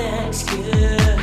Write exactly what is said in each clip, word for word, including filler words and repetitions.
Everything's good.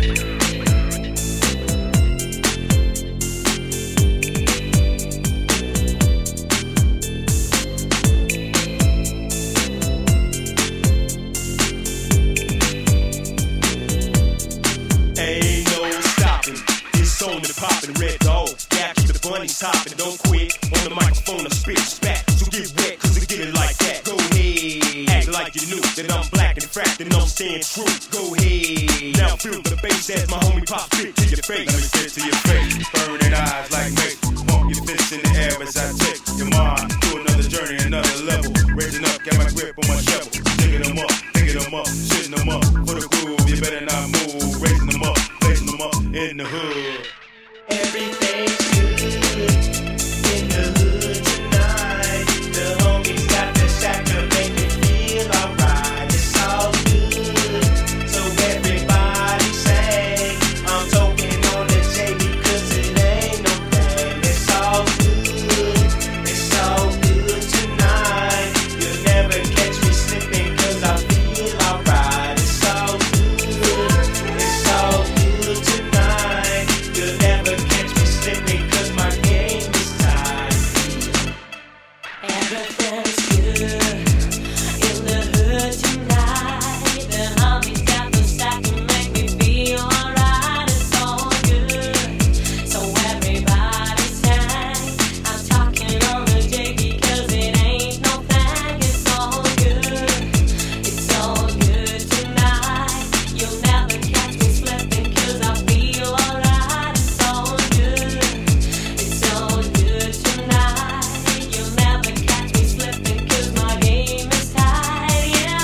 Ain't no stopping. It's on and popping, red dog. Yeah, keep the bunnies hopping. Don't quit on the microphone. I spit spat. So get wet, cause I get it like that. Go ahead, act like you knew that I'm black and fracked and I'm staying true. Go ahead, now feel the bass as my homie pop spit to your face. Let me spit to your face, burning eyes like me. Pump your fists in the air as I take your mind to another journey, another level. Raising up, got my grip on my shovel. Digging them up, picking them up, shitting them up. For the groove, you better not move. Raising them up, placing them up in the hood. Everything's good in the hood tonight. The homies got the shack to make me feel alright. It's all good, so everybody say I'm talking on the J because it ain't no thing. It's all good, it's all good tonight. You'll never catch me slipping cause I feel alright. It's all good, it's all good tonight. You'll never catch me slipping cause my game is tight. Everything's good in the hood tonight. The homies got the stack to make me feel alright. It's all good, so everybody sing. I'm talking on the J because it ain't no thing. It's all good, it's all good tonight. You'll never catch me slipping cause I feel alright. It's all good, it's all good tonight. You'll never catch me slipping cause my game is tight, yeah.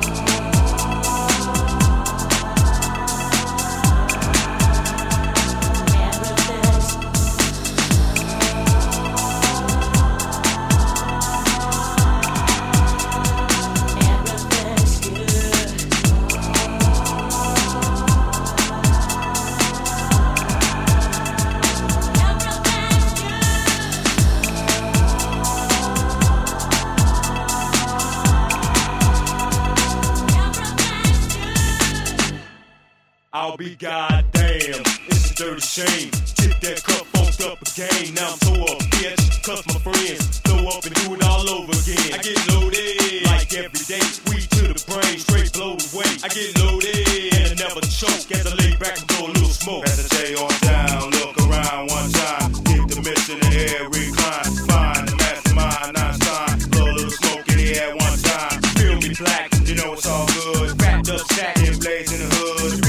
Everything's Everything's good. Everything's good. I'll be goddamn, it's a dirty shame. Tip that cup, funked up again. Now I'm tore up, bitch. Cause my friends throw up and do it all over again. I get loaded like every day. Weed to the brain, straight blow away. I get loaded and I never choke as I lay back and blow a little smoke. Pass the J on down, look around one time. Keep the mist in the air, recline. Find the mastermind, Einstein. Blow a little smoke in the air one time. Feel me black, You know it's all good. wrapped up shack. It blaze in the hood.